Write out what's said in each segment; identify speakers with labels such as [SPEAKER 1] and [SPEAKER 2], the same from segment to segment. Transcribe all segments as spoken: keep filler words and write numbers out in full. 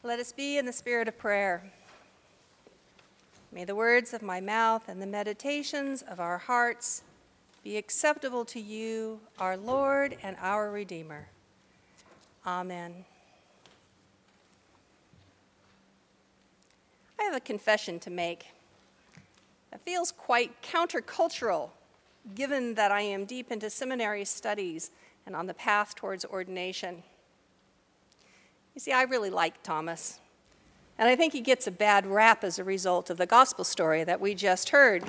[SPEAKER 1] Let us be in the spirit of prayer. May the words of my mouth and the meditations of our hearts be acceptable to you, our Lord and our Redeemer. Amen. I have a confession to make. It feels quite countercultural, given that I am deep into seminary studies and on the path towards ordination. You see, I really like Thomas, and I think he gets a bad rap as a result of the gospel story that we just heard.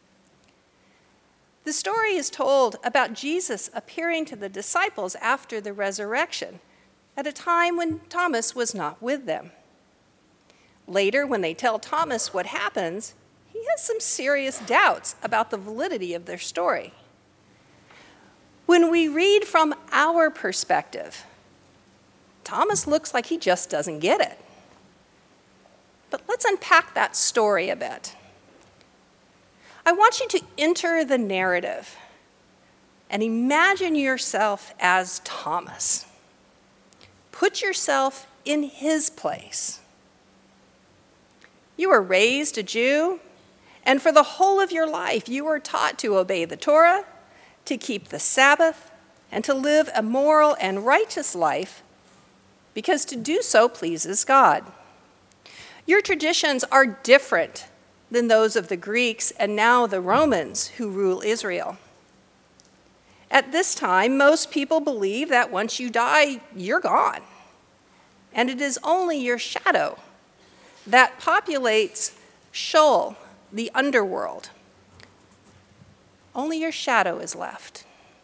[SPEAKER 1] The story is told about Jesus appearing to the disciples after the resurrection, at a time when Thomas was not with them. Later, when they tell Thomas what happens, he has some serious doubts about the validity of their story. When we read from our perspective, Thomas looks like he just doesn't get it. But let's unpack that story a bit. I want you to enter the narrative and imagine yourself as Thomas. Put yourself in his place. You were raised a Jew, and for the whole of your life, you were taught to obey the Torah, to keep the Sabbath, and to live a moral and righteous life, because to do so pleases God. Your traditions are different than those of the Greeks and now the Romans who rule Israel. At this time, most people believe that once you die, you're gone, and it is only your shadow that populates Sheol, the underworld. Only your shadow is left.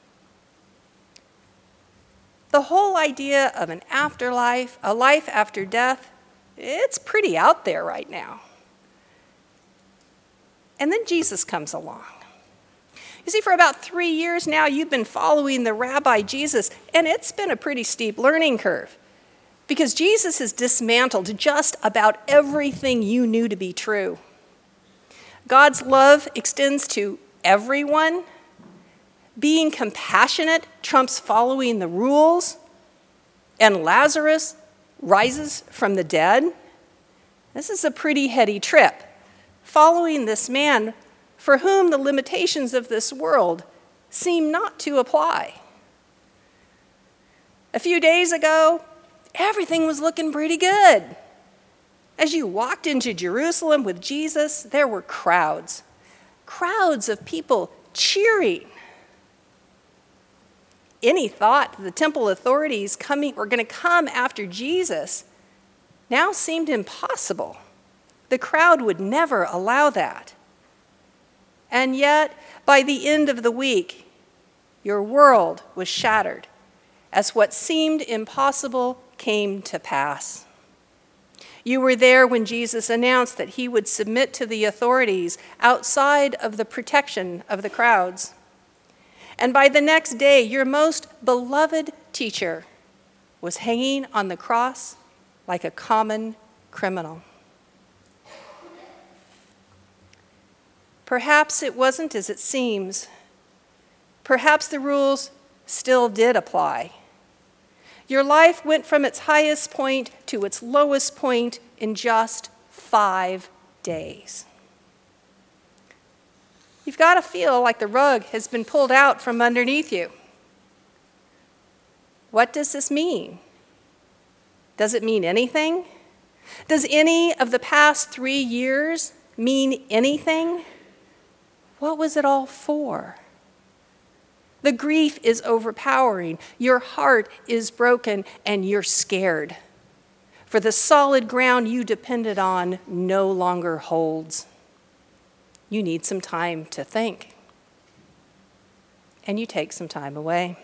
[SPEAKER 1] The whole idea of an afterlife, a life after death, it's pretty out there right now. And then Jesus comes along. You see, for about three years now, you've been following the Rabbi Jesus, and it's been a pretty steep learning curve, because Jesus has dismantled just about everything you knew to be true. God's love extends to everyone. Being compassionate trumps following the rules, and Lazarus rises from the dead. This is a pretty heady trip, following this man for whom the limitations of this world seem not to apply. A few days ago, everything was looking pretty good. As you walked into Jerusalem with Jesus, there were crowds, crowds of people cheering. Any thought the temple authorities coming were going to come after Jesus now seemed impossible. The crowd would never allow that. And yet, by the end of the week, your world was shattered as what seemed impossible came to pass. You were there when Jesus announced that he would submit to the authorities outside of the protection of the crowds. And by the next day, your most beloved teacher was hanging on the cross like a common criminal. Perhaps it wasn't as it seems. Perhaps the rules still did apply. Your life went from its highest point to its lowest point in just five days. You've got to feel like the rug has been pulled out from underneath you. What does this mean? Does it mean anything? Does any of the past three years mean anything? What was it all for? The grief is overpowering. Your heart is broken and you're scared. For the solid ground you depended on no longer holds. You need some time to think. And you take some time away.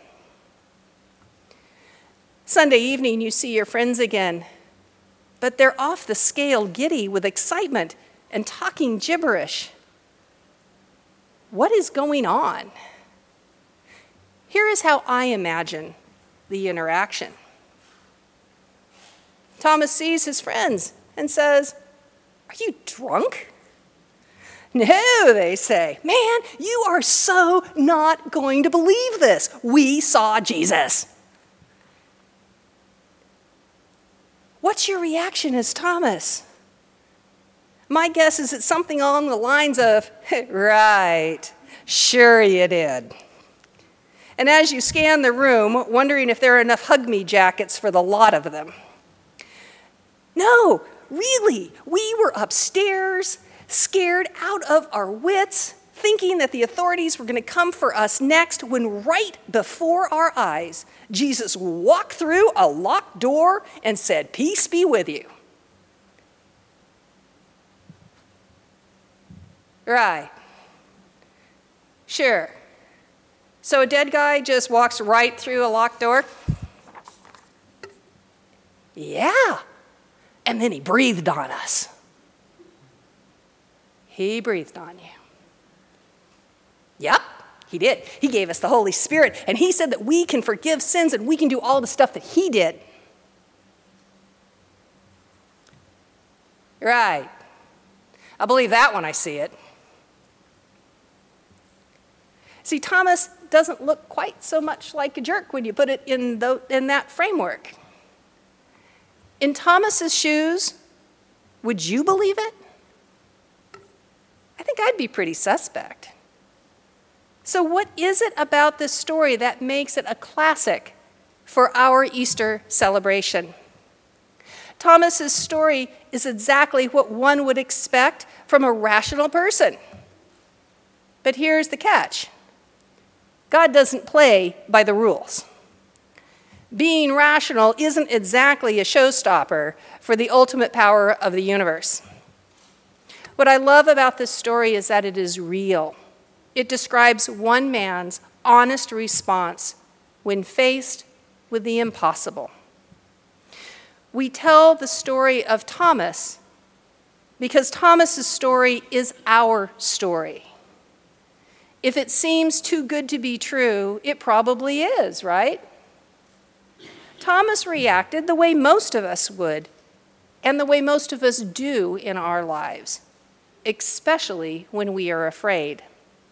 [SPEAKER 1] Sunday evening, you see your friends again, but they're off the scale, giddy with excitement and talking gibberish. What is going on? Here is how I imagine the interaction. Thomas sees his friends and says, "Are you drunk?" "No," they say. "Man, you are so not going to believe this. We saw Jesus." What's your reaction as Thomas? My guess is it's something along the lines of, right, sure you did. And as you scan the room, wondering if there are enough hug me jackets for the lot of them. No, really, we were upstairs, scared out of our wits, thinking that the authorities were going to come for us next, when right before our eyes, Jesus walked through a locked door and said, "Peace be with you." Right. Sure. So a dead guy just walks right through a locked door? Yeah. And then he breathed on us. He breathed on you. Yep, he did. He gave us the Holy Spirit, and he said that we can forgive sins and we can do all the stuff that he did. Right. I believe that when I see it. See, Thomas doesn't look quite so much like a jerk when you put it in, the, in that framework. In Thomas's shoes, would you believe it? I think I'd be pretty suspect. So what is it about this story that makes it a classic for our Easter celebration? Thomas's story is exactly what one would expect from a rational person. But here's the catch. God doesn't play by the rules. Being rational isn't exactly a showstopper for the ultimate power of the universe. What I love about this story is that it is real. It describes one man's honest response when faced with the impossible. We tell the story of Thomas because Thomas's story is our story. If it seems too good to be true, it probably is, right? Thomas reacted the way most of us would, and the way most of us do in our lives, especially when we are afraid.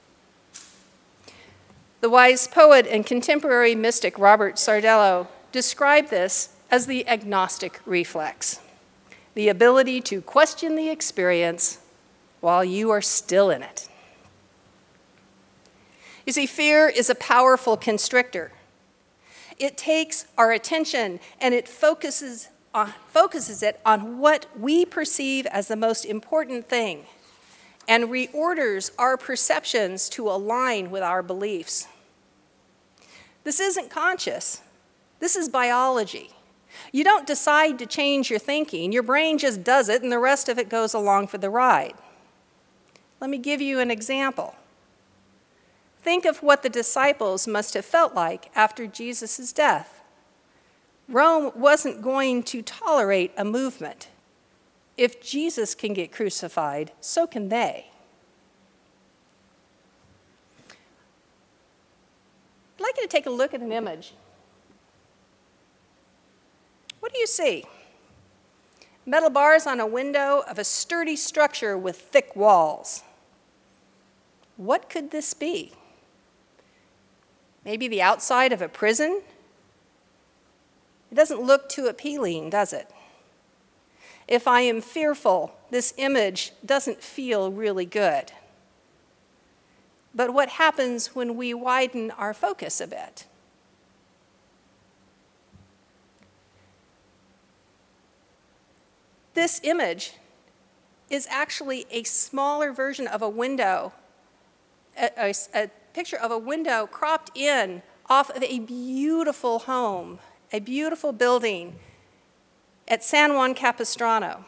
[SPEAKER 1] The wise poet and contemporary mystic Robert Sardello described this as the agnostic reflex, the ability to question the experience while you are still in it. You see, fear is a powerful constrictor. It takes our attention and it focuses, on, focuses it on what we perceive as the most important thing and reorders our perceptions to align with our beliefs. This isn't conscious. This is biology. You don't decide to change your thinking. Your brain just does it and the rest of it goes along for the ride. Let me give you an example. Think of what the disciples must have felt like after Jesus' death. Rome wasn't going to tolerate a movement. If Jesus can get crucified, so can they. I'd like you to take a look at an image. What do you see? Metal bars on a window of a sturdy structure with thick walls. What could this be? Maybe the outside of a prison? It doesn't look too appealing, does it? If I am fearful, this image doesn't feel really good. But what happens when we widen our focus a bit? This image is actually a smaller version of a window, a, a, a picture of a window cropped in off of a beautiful home, a beautiful building at San Juan Capistrano.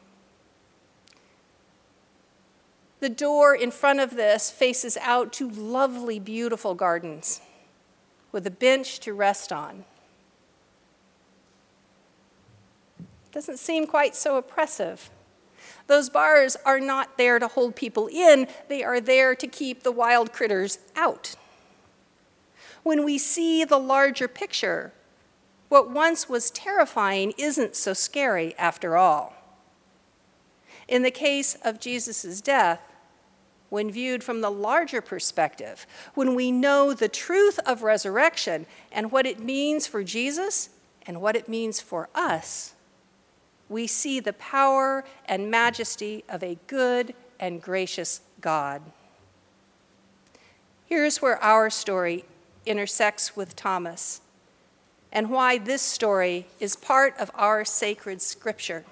[SPEAKER 1] The door in front of this faces out to lovely, beautiful gardens with a bench to rest on. Doesn't seem quite so oppressive. Those bars are not there to hold people in, they are there to keep the wild critters out. When we see the larger picture, what once was terrifying isn't so scary after all. In the case of Jesus' death, when viewed from the larger perspective, when we know the truth of resurrection and what it means for Jesus and what it means for us, we see the power and majesty of a good and gracious God. Here's where our story intersects with Thomas, and why this story is part of our sacred scripture.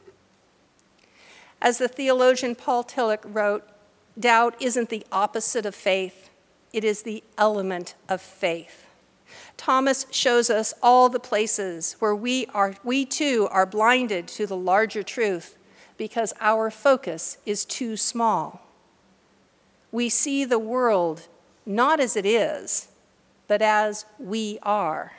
[SPEAKER 1] As the theologian Paul Tillich wrote, doubt isn't the opposite of faith, it is the element of faith. Thomas shows us all the places where we are, we too are blinded to the larger truth because our focus is too small. We see the world not as it is, but as we are.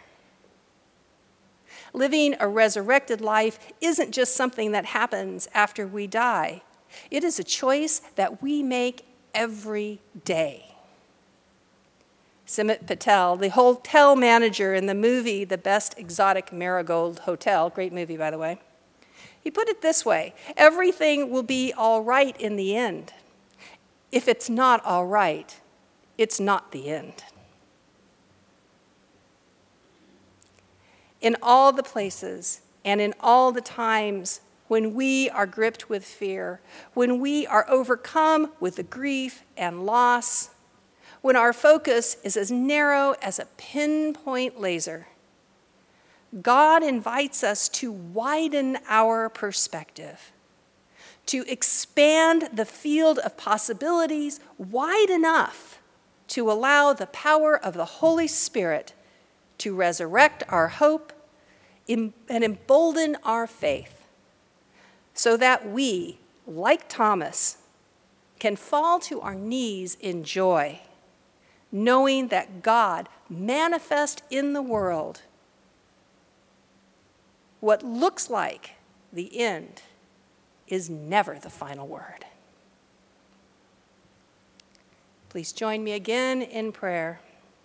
[SPEAKER 1] Living a resurrected life isn't just something that happens after we die. It is a choice that we make every day. Simit Patel, the hotel manager in the movie The Best Exotic Marigold Hotel, great movie, by the way, he put it this way: everything will be all right in the end. If it's not all right, it's not the end. In all the places and in all the times when we are gripped with fear, when we are overcome with the grief and loss, when our focus is as narrow as a pinpoint laser, God invites us to widen our perspective, to expand the field of possibilities wide enough to allow the power of the Holy Spirit to resurrect our hope and embolden our faith, so that we, like Thomas, can fall to our knees in joy, knowing that God manifests in the world what looks like the end is never the final word. Please join me again in prayer.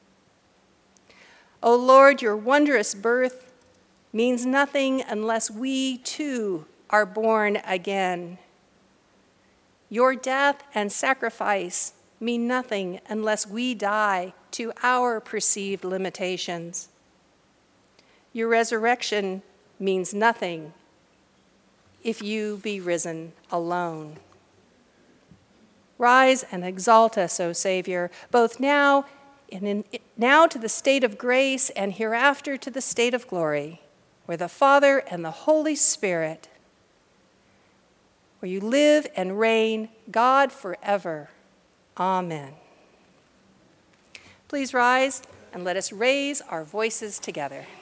[SPEAKER 1] O Lord, your wondrous birth means nothing unless we too are born again. Your death and sacrifice mean nothing unless we die to our perceived limitations. Your resurrection means nothing if you be risen alone. Rise and exalt us, O Savior, both now and in, now to the state of grace and hereafter to the state of glory, where the Father and the Holy Spirit, where you live and reign, God forever. Amen. Please rise and let us raise our voices together.